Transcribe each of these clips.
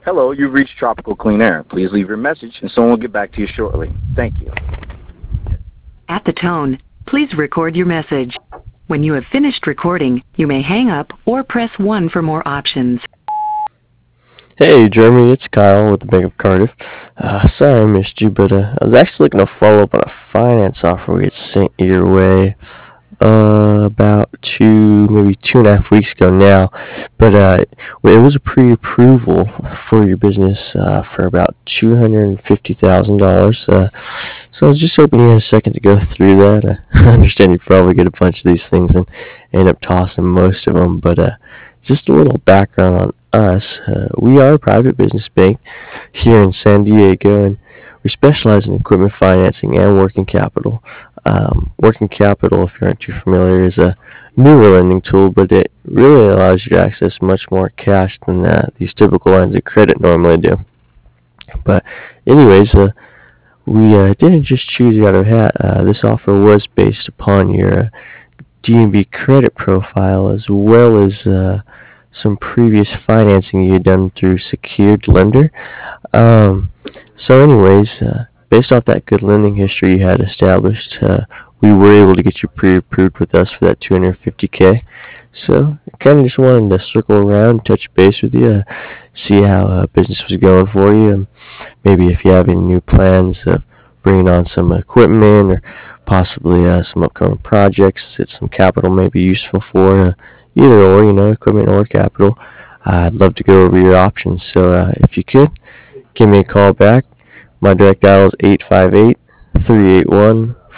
Hello, you've reached Tropical Clean Air. Please leave your message and someone will get back to you shortly. Thank you. At the tone, please record your message. When you have finished recording, you may hang up or press 1 for more options. Hey Jeremy, it's Kyle with the Bank of Cardiff. Sorry I missed you, but I was actually looking to follow up on a finance offer we had sent your way about maybe 2.5 weeks ago now. But it was a pre-approval for your business for about $250,000. So I was just hoping you had a second to go through that. I understand you probably get a bunch of these things and end up tossing most of them, but just a little background on us. We are a private business bank here in San Diego, and we specialize in equipment financing and working capital. Working capital, if you aren't too familiar, is a newer lending tool, but it really allows you to access much more cash than these typical lines of credit normally do. But anyways, we didn't just choose you out of a hat. This offer was based upon your D&B credit profile as well as some previous financing you had done through secured lender. So anyways, based off that good lending history you had established, we were able to get you pre-approved with us for that $250K. So I kind of just wanted to circle around, touch base with you, see how business was going for you, and maybe if you have any new plans of bringing on some equipment or possibly some upcoming projects that some capital may be useful for, either or, equipment or capital. I'd love to go over your options. So if you could, give me a call back. My direct dial is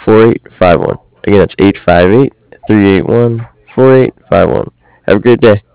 858-381-4851. Again, that's 858-381-4851. Have a great day.